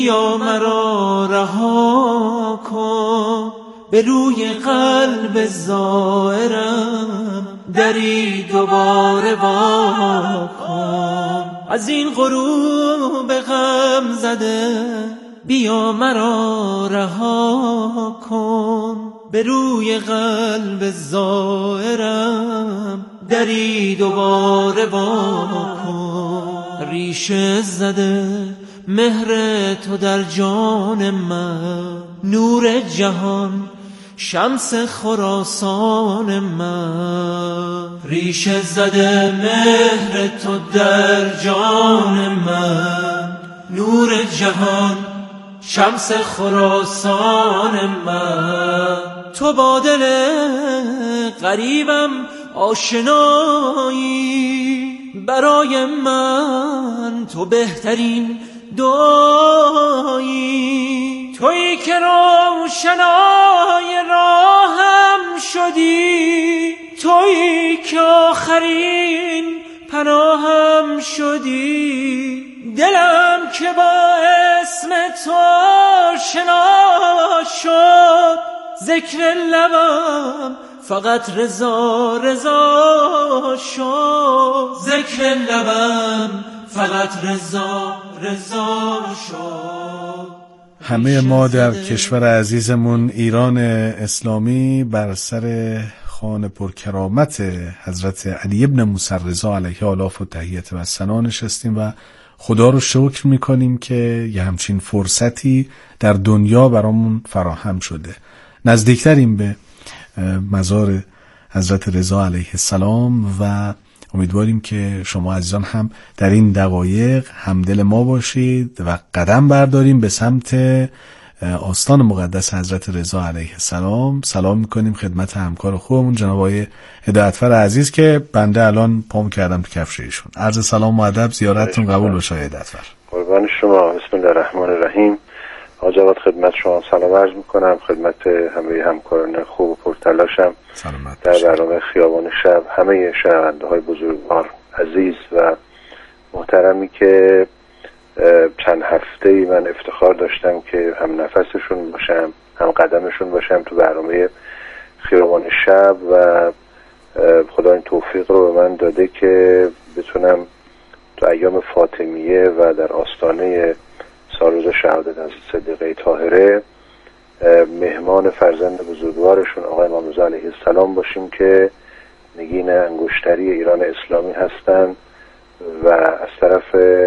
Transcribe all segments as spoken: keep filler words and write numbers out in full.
یا مرا رها کن، به روی قلب زائرم دری دوباره وا کن. از این غروب غم زده بیا مرا رها کن، به روی قلب زائرم دری دوباره وا کن. ریشه زده مهر تو در جان من، نور جهان شمس خراسان من. ریشه زده مهر تو در جان من، نور جهان شمس خراسان من. تو با دل غریبم آشنایی، برای من تو بهترین دعایی. تویی که روشنای راهم شدی، تویی که آخرین پناهم شدی. دلم که با اسم تو آشنا شد، ذکر لبم فقط رضا رضا شد. ذکر لبم فقط رضا رضا شد. همه ما در کشور عزیزمون ایران اسلامی بر سر خوان پرکرامت حضرت علی ابن موسی رضا علیه آلاف و تحیت و ثنا نشستیم و خدا رو شکر میکنیم که یه همچین فرصتی در دنیا برامون فراهم شده. نزدیکتریم به مزار حضرت رضا علیه السلام و امیدواریم که شما عزیزان هم در این دقایق همدل ما باشید و قدم برداریم به سمت آستان مقدس حضرت رضا علیه السلام. سلام میکنیم خدمت همکار خوبمون جناب آقای هدایتفر عزیز که بنده الان پام کردم تو کفش ایشون. عرض سلام و ادب، زیارتتون قبول باشه هدایتفر. قربان شما. بسم الله الرحمن الرحیم. آقا جواد خدمت شما سلام عرض میکنم، خدمت همه همکاران خوب و پرتلاشم در برنامه خیابان شب، همه شنونده های بزرگوار عزیز و محترمی که چند هفته‌ای من افتخار داشتم که هم نفسشون باشم هم قدمشون باشم تو برنامه خیابان شب و خدا این توفیق رو به من داده که بتونم تو ایام فاطمیه و در آستانه سالروز شهادت از صدیقه طاهره مهمان فرزند بزرگوارشون آقای امام رضا علیه السلام باشیم که نگین انگشتری ایران اسلامی هستن و از طرف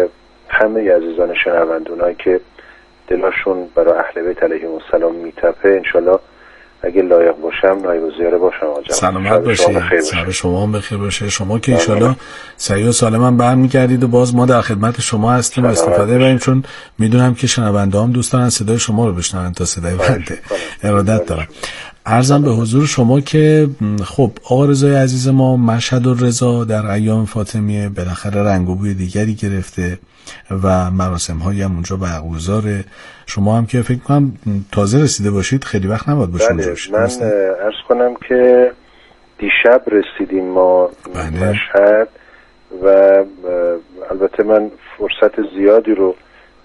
همه عزیزان شنوندونایی که دلاشون برای اهل بیت علیهم السلام میتپه، انشالله اگه لایق باشم نایب الزیاره باشم. آجا سلامت باشید، سر شما هم بخیر باشه. شما که انشالله صحیح و سالم هم برمیگردید و باز ما در خدمت شما هستیم و استفاده بریم، چون میدونم که شنونده هم دوست دارن صدای شما رو بشنون تا صدای بنده. ارادت دارم. عرضم به حضور شما که خب آقا رضای عزیز ما مشهد الرضا در ایام فاطمیه بالاخره رنگ و بوی دیگری گرفته و مراسم هایی هم اونجا برگزاره. شما هم که فکر کنم تازه رسیده باشید، خیلی وقت نباید باشید. بله، من عرض کنم که دیشب رسیدیم ما بله. مشهد و البته من فرصت زیادی رو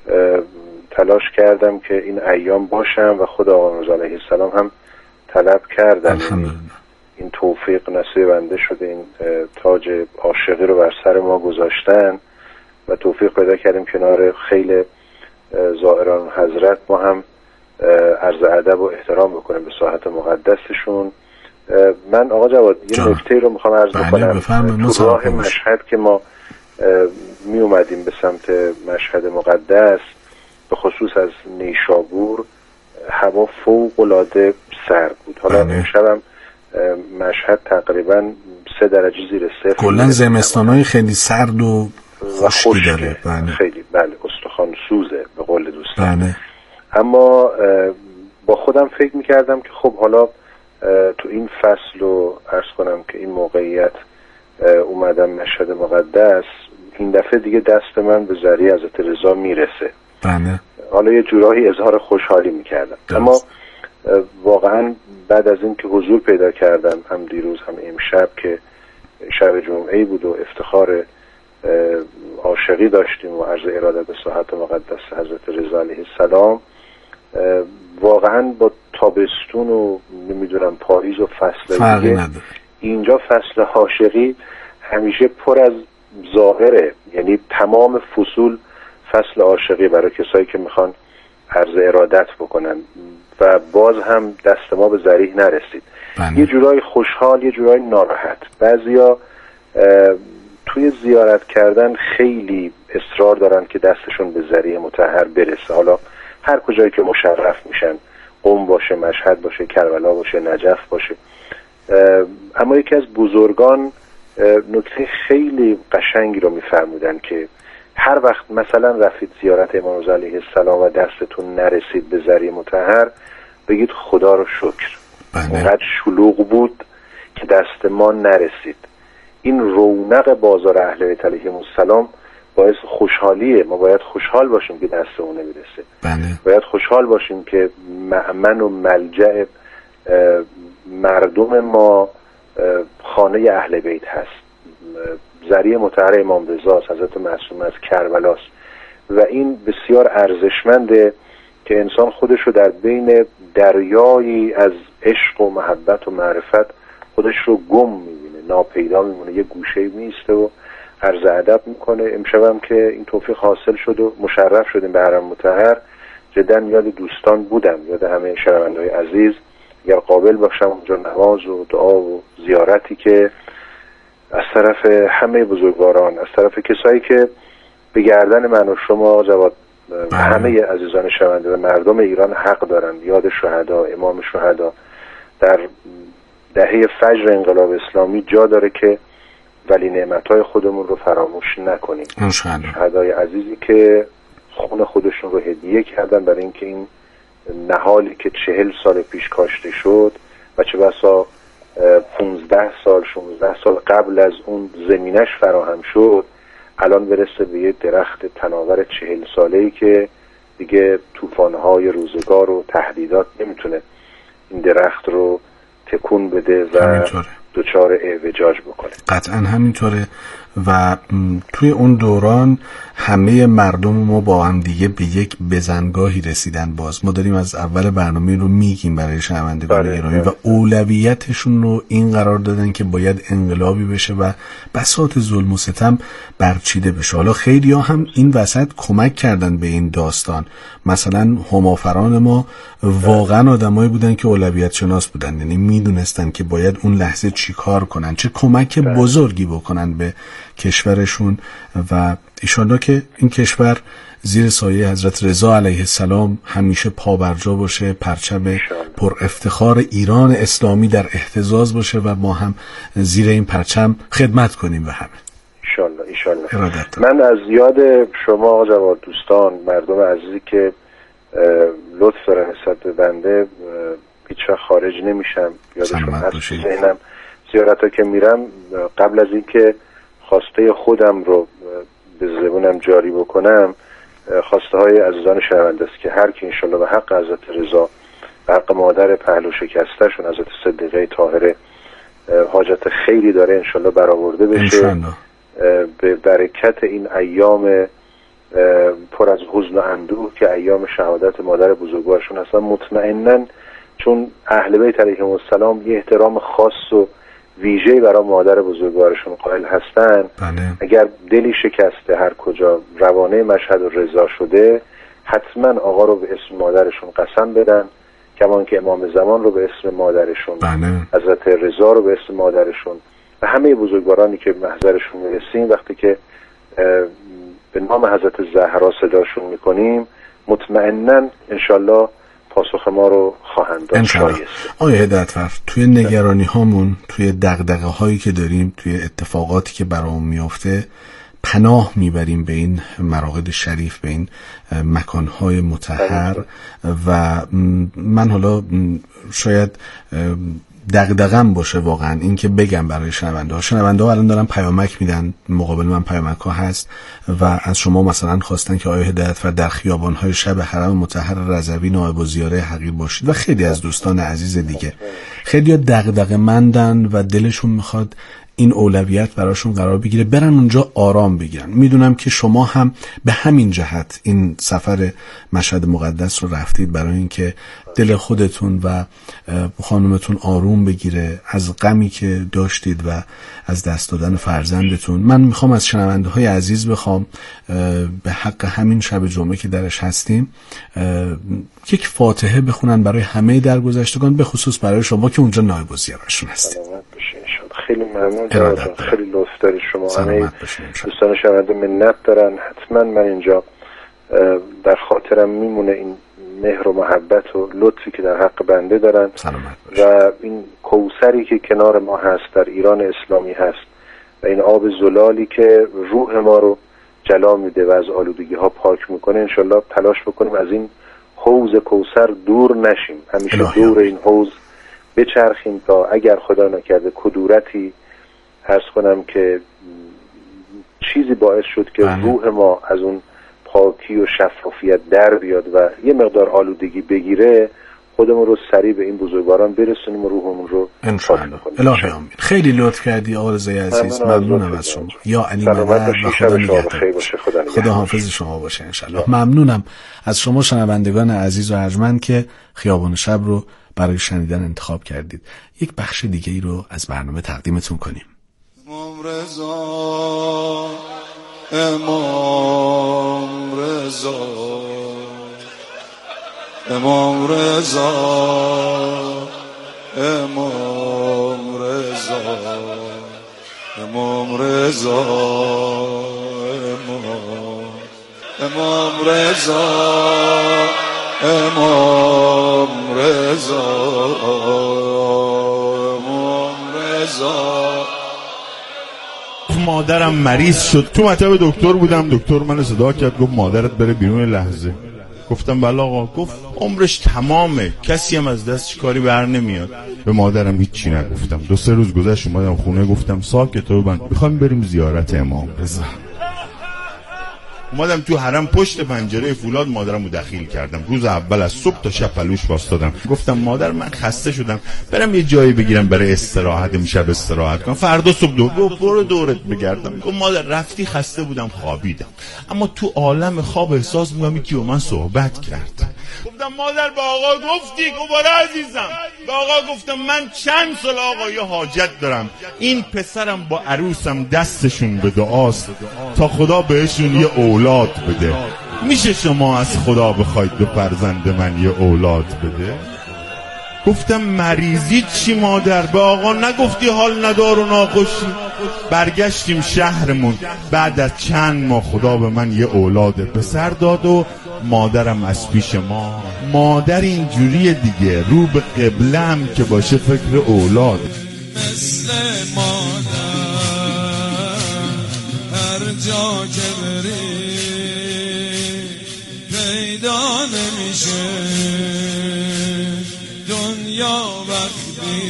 تلاش کردم که این ایام باشم و خود آقا رضا علیه السلام هم طلب کردن. این توفیق نصیب بنده شده، این تاج عاشقی رو بر سر ما گذاشتن و توفیق پیدا کردیم کنار خیل زائران حضرت ما هم عرض ادب و احترام بکنیم به ساحت مقدسشون. من آقا جواد یه نکته رو میخوام عرض بکنم. تو راه مشهد که ما می اومدیم به سمت مشهد مقدس، به خصوص از نیشابور، هوا فوق العاده سرد بود. حالا امشبم مشهد تقریبا سه درجه زیر صفر، کلا زمستانای خیلی سرد و خشکی داره. بله. خیلی بله استخوان سوزه به قول دوستان. بله. اما با خودم فکر میکردم که خب حالا تو این فصل رو عرض کنم که این موقعیت اومدم مشهد مقدس، این دفعه دیگه دست من به ذریعه حضرت رضا میرسه. بله. حالا یه جورایی اظهار خوشحالی میکردم. اما واقعا بعد از این که حضور پیدا کردم، هم دیروز هم امشب که شب جمعه بود و افتخار عاشقی داشتیم و عرض ارادت به صحت مقدس حضرت رضا علیه السلام، واقعا با تابستون و نمیدونم پاییز و فصل دیگه اینجا فصل عاشقی همیشه پر از ظاهره، یعنی تمام فصول فصل عاشقی برای کسایی که میخوان عرض ارادت بکنن و باز هم دست ما به ذریح نرسید. بله. یه جورای خوشحال، یه جورای ناراحت. بعضیا توی زیارت کردن خیلی اصرار دارن که دستشون به ذریح مطهر برسه، حالا هر کجایی که مشرف میشن، قم باشه، مشهد باشه، کربلا باشه، نجف باشه. اما یکی از بزرگان نکته خیلی قشنگی رو میفرمودن که هر وقت مثلا رفتید زیارت امام رضا علیه السلام و دستتون نرسید به ذریح مطهر، بگید خدا رو شکر، اونقدر شلوغ بود که دست ما نرسید. این رونق بازار اهل بیت علیهم السلام باعث خوشحالیه. ما باید خوشحال باشیم که دست اون نمیرسه. بله. باید خوشحال باشیم که مأمن و ملجأ مردم ما خانه اهل بیت هست. ذریح مطهر امام رضا حضرت معصومه از کربلاست و این بسیار ارزشمنده که انسان خودش رو در بین دریایی از عشق و محبت و معرفت خودش رو گم میبینه، ناپیدا میمونه، یه گوشه میسته و عرض ادب میکنه. امشبم که این توفیق حاصل شد و مشرف شدیم به حرم مطهر، جدا یاد دوستان بودم، یاد همه شنونده‌های عزیز، اگر قابل باشم اونجا نماز و دعا و زیارتی که از طرف همه بزرگواران، از طرف کسایی که به گردن من و شما جواد همه عزیزان شنونده و مردم ایران حق دارن، یاد شهدا، امام شهدا در دهه فجر انقلاب اسلامی جا داره که ولی نعمتهای خودمون رو فراموش نکنیم. شهدای عزیزی که خون خودشون رو هدیه کردن برای اینکه این نهالی که چهل سال پیش کاشته شد و چه بسا پونزده سال شونزده سال قبل از اون زمینش فراهم شد، الان برسه به یه درخت تناور چهل ساله‌ای که دیگه طوفان‌های روزگار و تهدیدات نمیتونه این درخت رو تکون بده و همینطوره. دچار اعوجاج بکنه. قطعا همینطوره و توی اون دوران همه مردم ما با هم دیگه به یک بزنگاهی رسیدن. باز ما داریم از اول برنامه رو میگیم برای شنوندگان ایرانی و اولویتشون رو این قرار دادن که باید انقلابی بشه و بساط ظلم و ستم برچیده بشه. حالا خیلی ها هم این وسط کمک کردن به این داستان، مثلا همافران ما واقعا آدمایی بودن که اولویت شناس بودن، یعنی میدونستن که باید اون لحظه چی کار کنن، چه کمک بزرگی بکنن به کشورشون و ایشالله که این کشور زیر سایه حضرت رضا علیه السلام همیشه پابرجا باشه، پرچم پر افتخار ایران اسلامی در اهتزاز باشه و ما هم زیر این پرچم خدمت کنیم به همه. ایشالله ایشالله. من از یاد شما جواد دوستان، مردم عزیزی که لطف دارن نسبت به بنده هیچ خارج نمیشم، یادشون هست ذهنم. زیارت ها که میرم قبل از اینکه خواسته خودم رو به زبونم جاری بکنم، خواسته های عزیزان شنونده است که هر کی انشالله به حق حضرت رضا، به حق مادر پهلو شکسته‌شون حضرت صدیقه طاهره حاجت خیری داره انشالله برآورده بشه. به برکت این ایام پر از حزن و اندوه که ایام شهادت مادر بزرگوارشون هستن، مطمئناً چون اهل بیت علیهم السلام یه احترام خاص و ویژه‌ای برای مادر بزرگوارشون قائل هستن، بله. اگر دلی شکسته هر کجا روانه مشهد و رضا شده، حتما آقا رو به اسم مادرشون قسم بدن، کمان که امام زمان رو به اسم مادرشون، بله. حضرت رضا رو به اسم مادرشون و همه بزرگوارانی که محضرشون میرسیم وقتی که به نام حضرت زهرا صداشون میکنیم، مطمئناً انشالله پاسخ ما رو خواهند داد. شایسته. آیا هدایتفر توی نگرانی هامون، توی دغدغه هایی که داریم، توی اتفاقاتی که برامون میفته، پناه میبریم به این مراقد شریف، به این مکانهای مطهر و من حالا شاید دغدغه‌ام باشه واقعا این که بگم برای شنونده ها. شنونده ها الان دارن پیامک میدن، مقابل من پیامک ها هست و از شما مثلا خواستن که آیا هدایتفر در خیابان های شب حرم مطهر رضوی نائب الزیاره حقیر باشید و خیلی از دوستان عزیز دیگه. خیلی دغدغه مندن و دلشون میخواد این اولویت براشون قرار بگیره، برن اونجا آرام بگیرن. میدونم که شما هم به همین جهت این سفر مشهد مقدس رو رفتید، برای اینکه دل خودتون و خانومتون آروم بگیره از غمی که داشتید و از دست دادن فرزندتون. من میخوام از شنونده های عزیز بخوام به حق همین شب جمعه که درش هستیم یک فاتحه بخونن برای همه درگذشتگان، به خصوص برای شما که اونجا نایب الضیافه‌شون هستید. خیلی ممنون جناب، خیلی لطف دارید شما. همه دوستان شنونده منت دارن. حتما من اینجا در خاطرم میمونه این مهر و محبت و لطفی که در حق بنده دارن و این کوثری که کنار ما هست در ایران اسلامی هست و این آب زلالی که روح ما رو جلا میده و از آلودگی ها پاک میکنه. انشالله تلاش بکنیم از این حوض کوثر دور نشیم، همیشه دور این حوض بچرخیم تا اگر خدا نکرده کدورتی عرض کنم که چیزی باعث شد که بله. روح ما از اون پاکی و شفافیت در بیاد و یه مقدار آلودگی بگیره، خودمون رو سریع به این بزرگواران برسونیم و روحمون رو پاک کنیم. الهی آمین. خیلی لطف کردی آقا رضای عزیز، ممنونم از شما. یا علی مدد و خدا نگهدار. خدا حافظ شما باشه انشالله. ممنونم از شما شنوندگان عزیز و ارجمند که خیابان شب رو برای شنیدن انتخاب کردید. یک بخش دیگه ای رو از برنامه تقدیمتون کنیم. امام رضا، امام رضا، امام رضا، امام رضا، امام رضا، امام رضا، امام رضا، امام رضا. مادرم مریض شد، تو مطب دکتر بودم، دکتر منو صدا کرد گفت مادرت بره بیرون لحظه. گفتم بله آقا. گفت عمرش تمامه، کسی هم از دستش کاری بر نمیاد. به مادرم هیچی نگفتم. دو سه روز گذشت اومدم خونه، گفتم ساکت بند، میخوایم بریم زیارت امام رضا. اومدم تو حرم پشت پنجره فولاد مادرمو دخیل کردم. روز اول از صبح تا شب پلوش واسطادم. گفتم مادر من خسته شدم، برم یه جایی بگیرم برای استراحت، امشب استراحت کنم، فردا صبح دو برو دورت بگردم. گفت مادر رفتی خسته بودم خوابیدم، اما تو عالم خواب احساس می‌کنم یکی با من صحبت کرد. گفتم مادر با آقا گفتی؟ گفت آره عزیزم. با آقا گفتم من چند سال آقا یه حاجت دارم، این پسرم با عروسم دستشون به دعاست تا خدا بهشون یه اولاد بده. میشه شما از خدا بخواید به فرزند من یه اولاد بده؟ گفتم مریضی چی مادر؟ به آقا نگفتی حال ندار و ناخوشی؟ برگشتیم شهرمون، بعد از چند ماه خدا به من یه اولاد پسر داد و مادرم از پیش ما. مادر اینجوریه دیگه، رو به قبله هم که باشه فکر اولاد. مثل مادر هر جا که بری پیدا نمیشه. دنیا وقتی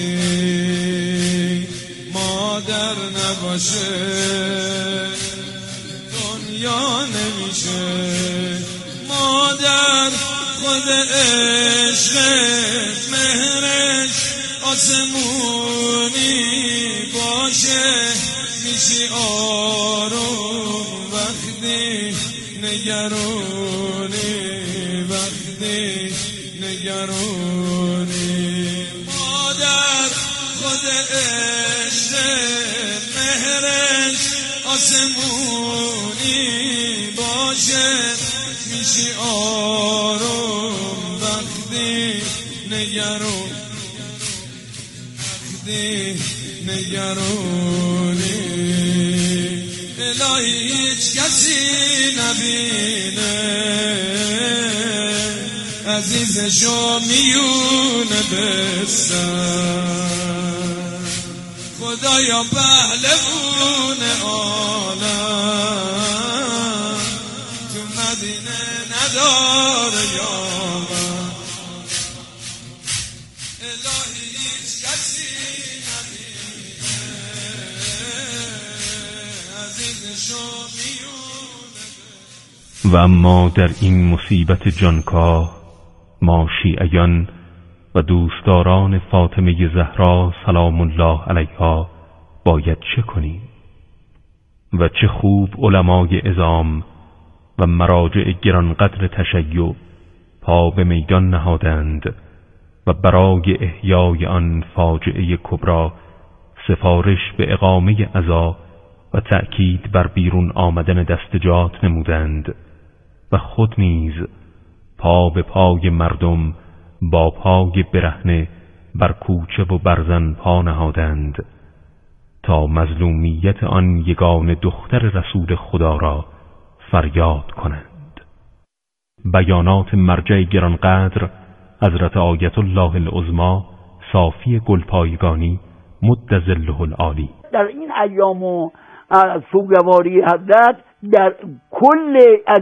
مادر نباشه دنیا نمیشه. مادر خود عشق مهرش آسمونی باشه، میشی آروم وقتی نگرونی، وقتی نگرونی. مادر خود عشق مهرش آسمونی باشه، میشی آروم وقتی نگرون، وقتی نگرونی. الهی هیچ کسی نبینه عزیزشو میونه بسن. خدایا پهلوون عالم تو مدینه نداره یارم. الهی هیچ کسی نبینه عزیزشو میونه بسن. و اما در این مصیبت جانکاه ما شیعیان و دوستداران فاطمه زهرا سلام الله علیها باید چه کنیم؟ و چه خوب علمای عظام و مراجع گرانقدر تشیع پا به میدان نهادند و برای احیای آن فاجعه کبرا سفارش به اقامه عزا و تأکید بر بیرون آمدن دستجات نمودند و خود نیز پا به پای مردم با پای برهنه بر کوچه و برزن پا نهادند تا مظلومیت آن یگان دختر رسول خدا را فریاد کنند. بیانات مرجع گرانقدر حضرت آیت الله العظمی صافی گلپایگانی مد ظله العالی. در این ایام و سوگواری حضرت در کل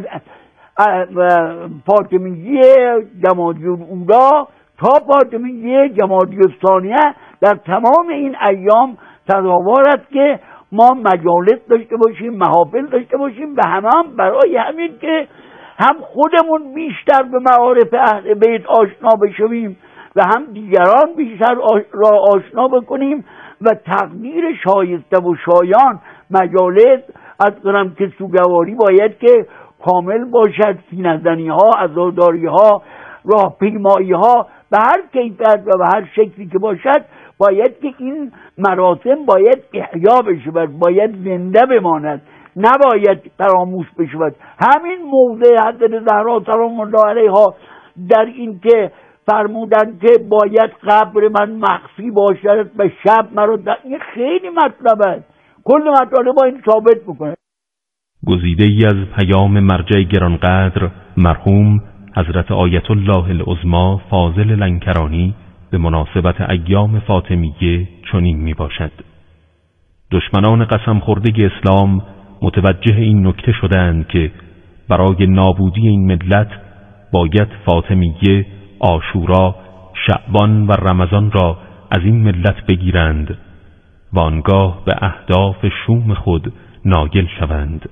فاطمیه جمادی الاولی تا فاطمیه جمادی الثانیه در تمام این ایام تظاهر است که ما مجالس داشته باشیم، محافل داشته باشیم و همه هم برای همین که هم خودمون بیشتر به معارف اهل بیت آشنا بشویم و هم دیگران بیشتر را آشنا بکنیم و تقدیر شایسته و شایان مجالس از کنم که سوگواری باید که کامل باشد، سینه‌زنی ها، عزاداری ها، راه پیمایی ها به هر کیفیت و به هر شکلی که باشد باید که این مراسم باید احیا بشود، باید زنده بماند، نباید فراموش بشود. همین موضع حضرت زهرا سلام الله علیها در این که فرمودن که باید قبر من مخفی باشد و شب مرا در این خیلی مطلب است، کل مطالب با این ثابت میکنه. گزیده ای از پیام مرجع گرانقدر مرحوم حضرت آیت الله العظمی فاضل لنکرانی به مناسبت ایام فاطمیه چنین می باشد: دشمنان قسم خورده اسلام متوجه این نکته شدند که برای نابودی این ملت باید فاطمیه، عاشورا، شعبان و رمضان را از این ملت بگیرند و آنگاه به اهداف شوم خود ناگل شوند.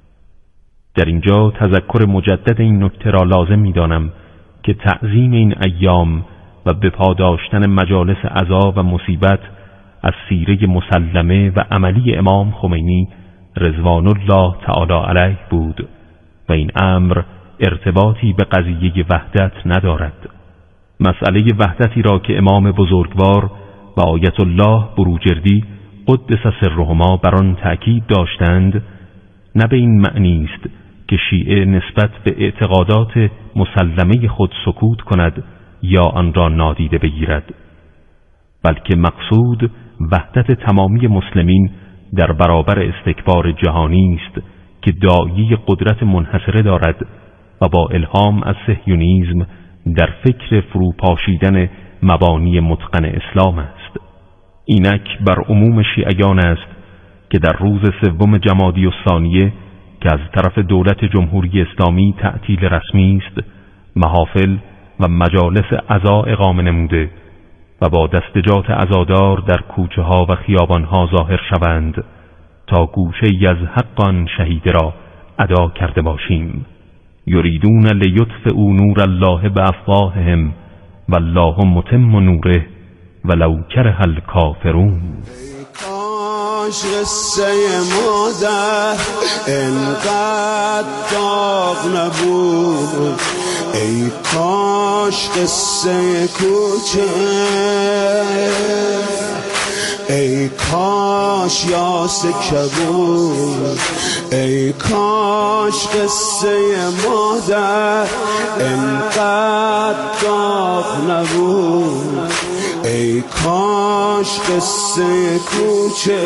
در اینجا تذکر مجدد این نکته را لازم می دانم که تعظیم این ایام و به پا داشتن مجالس عزا و مصیبت از سیره مسلمه و عملی امام خمینی رضوان الله تعالی علیه بود و این امر ارتباطی به قضیه وحدت ندارد. مسئله وحدتی را که امام بزرگوار و آیت الله بروجردی قدس سرهما بر آن تأکید داشتند، نه به این معنی است که شیعه نسبت به اعتقادات مسلمه خود سکوت کند یا آن را نادیده بگیرد، بلکه مقصود وحدت تمامی مسلمین در برابر استکبار جهانی است که داعیه قدرت منحصره دارد و با الهام از صهیونیسم در فکر فروپاشیدن مبانی متقن اسلام است. اینک بر عموم شیعیان است که در روز سوم جمادی الثانیه که از طرف دولت جمهوری اسلامی تعطیل رسمی است، محافل و مجالس عزا اقامه نموده و با دستجات عزادار در کوچه ها و خیابان ها ظاهر شوند تا گوشه ای از حقان شهیده را ادا کرده باشیم. یریدون لیطفئوا نور الله بافواههم والله متم نوره ولو کره الکافرون. کاش قصه مادر انقدر داغ نبود، ای کاش قصه کوچه، ای کاش یاس کبود، ای کاش قصه مادر انقدر داغ نبود، ای کاش قصه کوچه،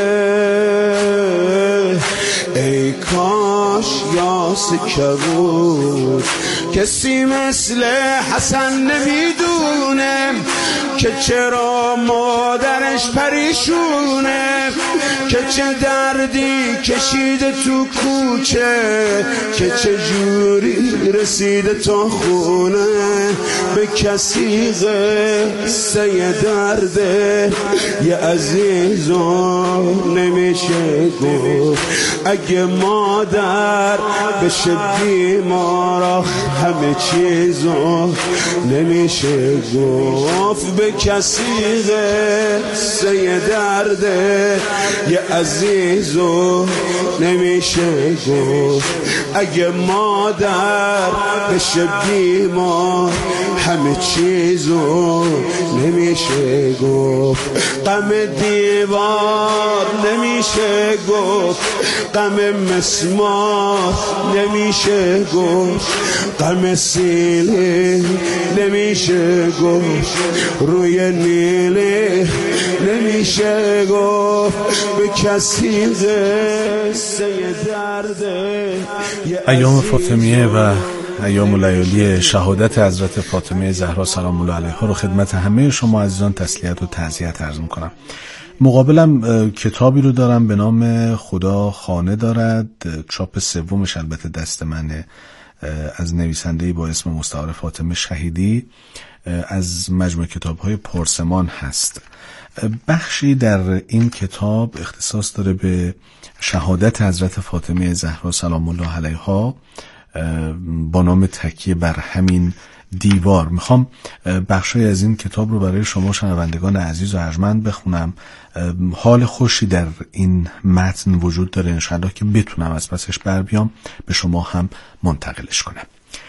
ای کاش یاس کبود. کسی مثل حسن نمیدونه که چرا مادرش پریشونه، که چه دردی کشیده تو کوچه، که چه جوری رسیده تا خونه. به کسی قصه درده یه عزیزو نمیشه گفت، اگه مادر بشه بیمار همه چیزو نمیشه گفت. به کسی قصه درده یه عزیزو نمیشه گفت. اگه مادر بشه بیمار همه چیزو نمیشه گفت. غم دیوار نمیشه گفت، غم مسمار نمیشه گفت، غم سیلی نمیشه گفت، روی نیلی نمیشه گفت. به کسی قصه درده. ایام فاطمیه و ایام لیالی شهادت حضرت فاطمه زهرا سلام الله علیها رو خدمت همه شما عزیزان تسلیت و تعزیت عرض میکنم. مقابلم کتابی رو دارم به نام خدا خانه دارد، چاپ سومش البته دست منه، از نویسنده‌ای با اسم مستعار فاطمه شهیدی، از مجموعه کتاب‌های پرسمان هست. بخشی در این کتاب اختصاص داره به شهادت حضرت فاطمه زهرا سلام الله علیها با نام تکیه بر همین دیوار. میخوام بخشی از این کتاب رو برای شما شنوندگان عزیز و ارجمند بخونم. حال خوشی در این متن وجود داره، انشاءالله که بتونم از پسش بر بیام به شما هم منتقلش کنم.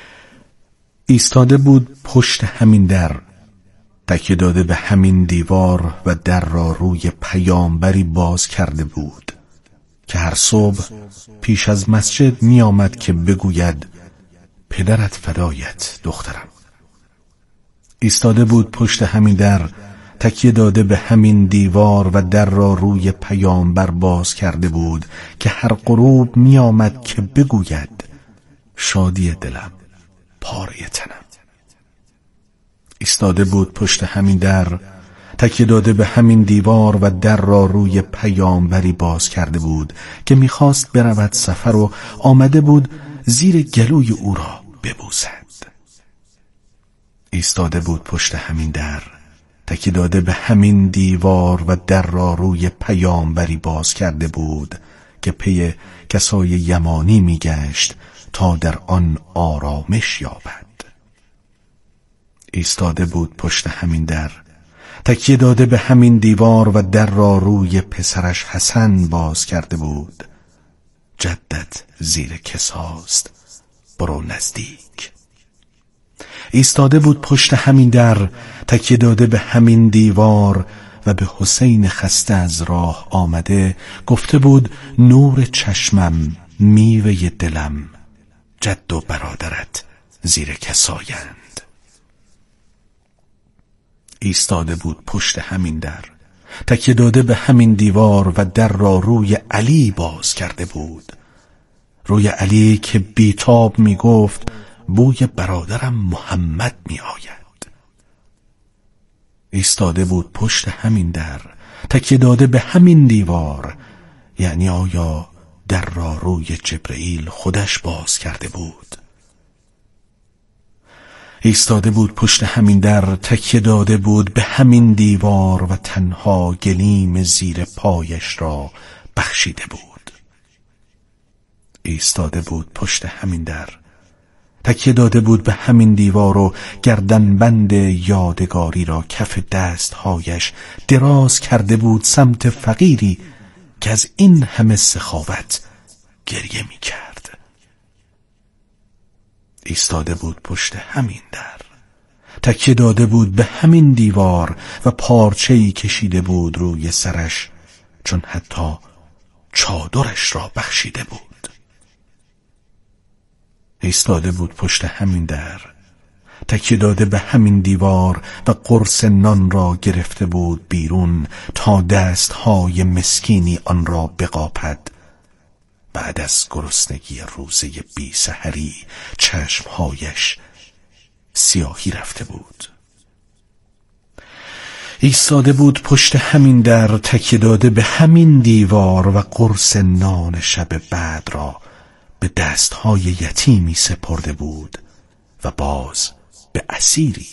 ایستاده بود پشت همین در، تکیه داده به همین دیوار و در را روی پیامبری باز کرده بود که هر صبح پیش از مسجد می آمد که بگوید پدرت فدایت دخترم. ایستاده بود پشت همین در، تکیه داده به همین دیوار و در را روی پیامبر باز کرده بود که هر غروب می آمد که بگوید شادی دلم پاره تنم. ایستاده بود پشت همین در، تکیه داده به همین دیوار و در را روی پیامبری باز کرده بود که میخواست برود سفر و آمده بود زیر گلوی او را ببوسد. ایستاده بود پشت همین در، تکیه داده به همین دیوار و در را روی پیامبری باز کرده بود که پی کسای یمانی میگشت تا در آن آرامش یابد. ایستاده بود پشت همین در، تکیه داده به همین دیوار و در را روی پسرش حسن باز کرده بود. جدت زیر کساست برو نزدیک. ایستاده بود پشت همین در، تکیه داده به همین دیوار و به حسین خسته از راه آمده گفته بود نور چشمم میوه دلم، جد و برادرت زیر کسایند. ایستاده بود پشت همین در، تکیه داده به همین دیوار و در را روی علی باز کرده بود. روی علی که بیتاب می گفت بوی برادرم محمد می آید. ایستاده بود پشت همین در، تکیه داده به همین دیوار، یعنی آیا در را روی جبرئیل خودش باز کرده بود. ایستاده بود پشت همین در، تکیه داده بود به همین دیوار و تنها گلیم زیر پایش را بخشیده بود. ایستاده بود پشت همین در، تکیه داده بود به همین دیوار و گردنبند یادگاری را کف دستهایش دراز کرده بود سمت فقیری که از این همه سخاوت گریه می کرد. ایستاده بود پشت همین در، تکیه داده بود به همین دیوار و پارچه‌ای کشیده بود روی سرش، چون حتی چادرش را بخشیده بود. ایستاده بود پشت همین در، تکیه داده به همین دیوار و قرص نان را گرفته بود بیرون تا دستهای مسکینی آن را بقاپد. بعد از گرسنگی روزه بی سحری چشمهایش سیاهی رفته بود. ایستاده بود پشت همین در، تکیه داده به همین دیوار و قرص نان شب بعد را به دستهای یتیمی سپرده بود و باز به اسیری.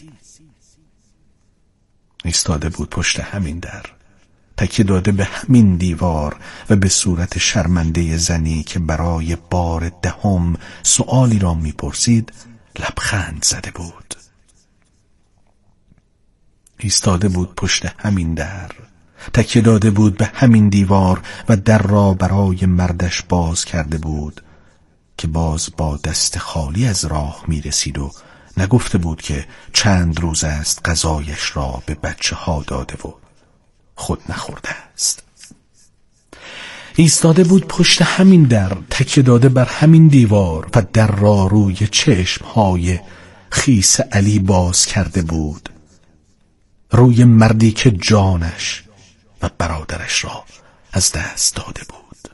ایستاده بود پشت همین در، تکیه داده به همین دیوار و به صورت شرمنده زنی که برای بار دهم سؤالی را میپرسید لبخند زده بود. ایستاده بود پشت همین در، تکیه داده بود به همین دیوار و در را برای مردش باز کرده بود که باز با دست خالی از راه می رسید و نگفته بود که چند روز است غذایش را به بچه ها داده و خود نخورده است. ایستاده بود پشت همین در، تکیه داده بر همین دیوار و در را روی چشمهای خیس علی باز کرده بود، روی مردی که جانش و برادرش را از دست داده بود.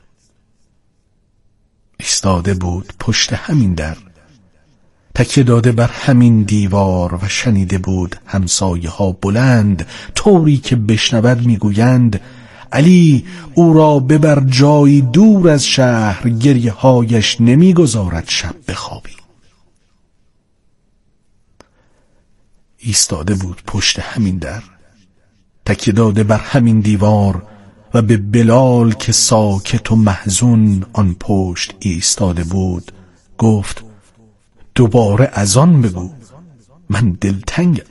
ایستاده بود پشت همین در، تکیه داده بر همین دیوار و شنیده بود همسایه ها بلند طوری که بشنود میگویند علی او را ببر جایی دور از شهر، گریه هایش نمیگذارد شب بخوابی. ایستاده بود پشت همین در، تکیه داده بر همین دیوار و به بلال که ساکت و محزون آن پشت ایستاده بود گفت دوباره از آن بگو، من دلتنگم.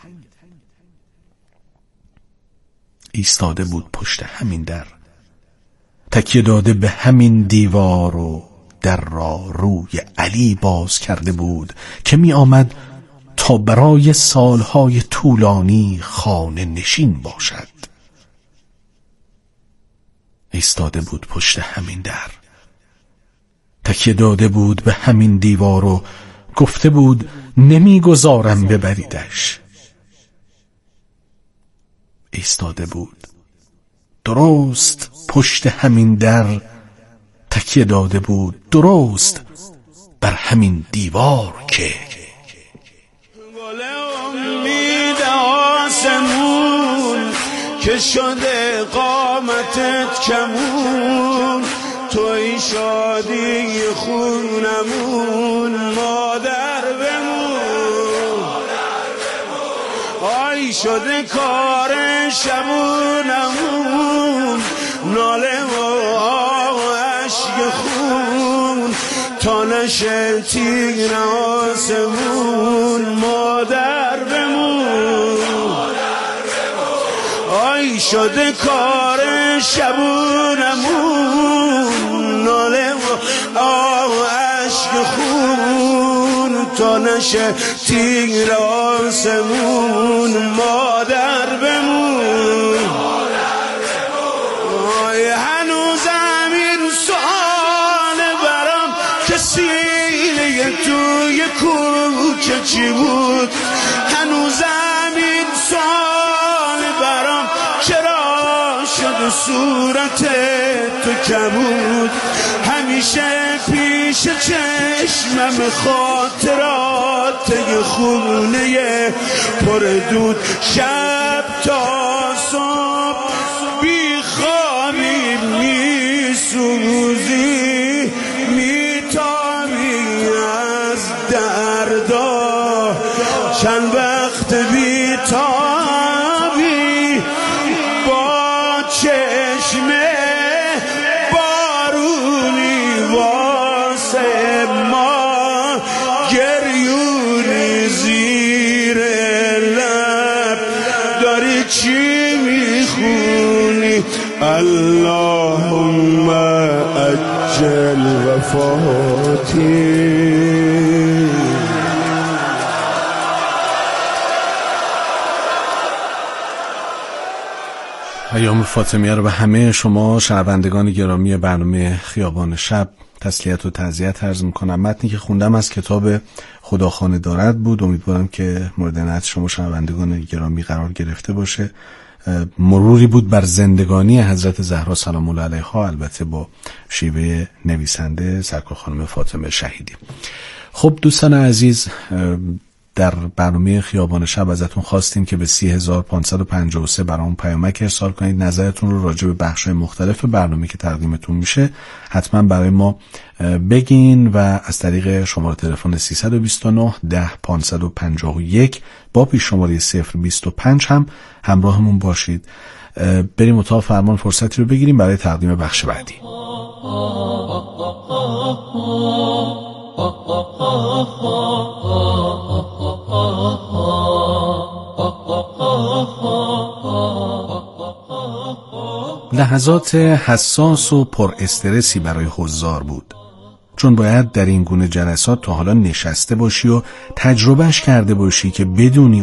ایستاده بود پشت همین در، تکیه داده به همین دیوار و در را روی علی باز کرده بود که می آمد تا برای سالهای طولانی خانه نشین باشد. ایستاده بود پشت همین در، تکیه داده بود به همین دیوار و گفته بود نمیگذارم ببریدش. ایستاده بود درست پشت همین در، تکیه داده بود درست بر همین دیوار که گل امید آسمون که شده قامتت کمون، توی شادی خونمون مادر بمون، آی شده کار شبونمون ناله و عشق خون تا نشه تیر آسمون مادر بمون، آی شده کار شبونمون ناله و عشق خون تا نشه تیر آسمون مادر بمون. آی هنوزم این سوال برام که سیله توی کوچه چی بود، هنوزم این سوال برام چرا شد صورت تو کبود، همیشه پیش چشمم خاطرات یه خونه پر دود، شب تا صبح بی خوابی می سوزی می تابی از دردا، چند وقت بی تابی با چشم بارونی واسه ما، گریونی زیر لب داری چی میخونی، اللهم اجل وفاتی. ایام فاطمیه رو به همه شما شنوندگان گرامی برنامه خیابان شب تسلیت و تعزیت عرض میکنم. متنی که خوندم از کتاب خداخانه دارد بود، امیدوارم که مورد نظر شما شنوندگان گرامی قرار گرفته باشه. مروری بود بر زندگانی حضرت زهرا سلام الله علیها، البته با شیوه نویسنده سرکار خانم فاطمه شهیدی. خب دوستان عزیز، در برنامه خیابان شب ازتون خواستیم که به سی هزار و پانصد و پنجاه و سه برامون پیامک ارسال کنید، نظرتون رو راجع به بخش‌های مختلف برنامه که تقدیمتون میشه حتما برای ما بگین و از طریق شماره تلفن سیصد و بیست و نه ده پانصد و پنجاه و یک با پیش شماره صفر بیست و پنج هم همراهمون باشید. بریم اتاق فرمان فرصتی رو بگیریم برای تقدیم بخش بعدی. Oh لحظات حساس و پر استرسی برای حضار بود، چون باید در این گونه جلسات تا حالا نشسته باشی و تجربهش کرده باشی که بدونی